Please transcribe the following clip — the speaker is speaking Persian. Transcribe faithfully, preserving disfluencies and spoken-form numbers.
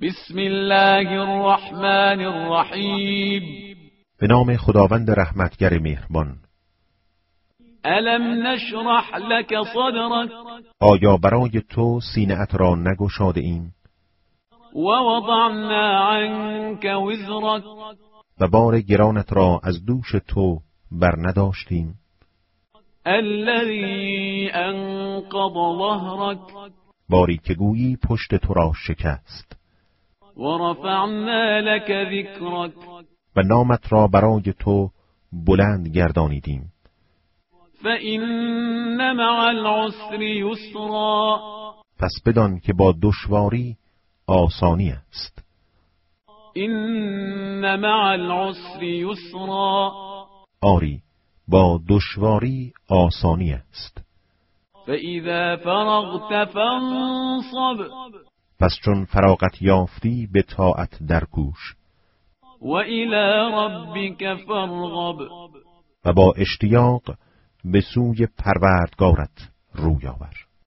بسم الله الرحمن الرحیم. به نام خداوند رحمتگر مهربان. الم نشرح لك صدرك، آیا برای تو سینه‌ات را نگشاده ایم؟ و وضعنا عنك وزرك، و بار گرانت را از دوش تو بر نداشتیم. الذي انقض ظهرك، باری که گویی پشت تو را شکست. و رفعنا لك ذکرك، و نامت را برای تو بلند گردانیدیم. فإن مع العسر یسرا، پس بدان که با دشواری آسانی است. این مع العسر یسرا، آری با دشواری آسانی است. فإذا فرغت فانصب، پس چون فراغت یافتی به طاعت درکوش. و الی ربک فارغب، و با اشتیاق به سوی پروردگارت روی آور.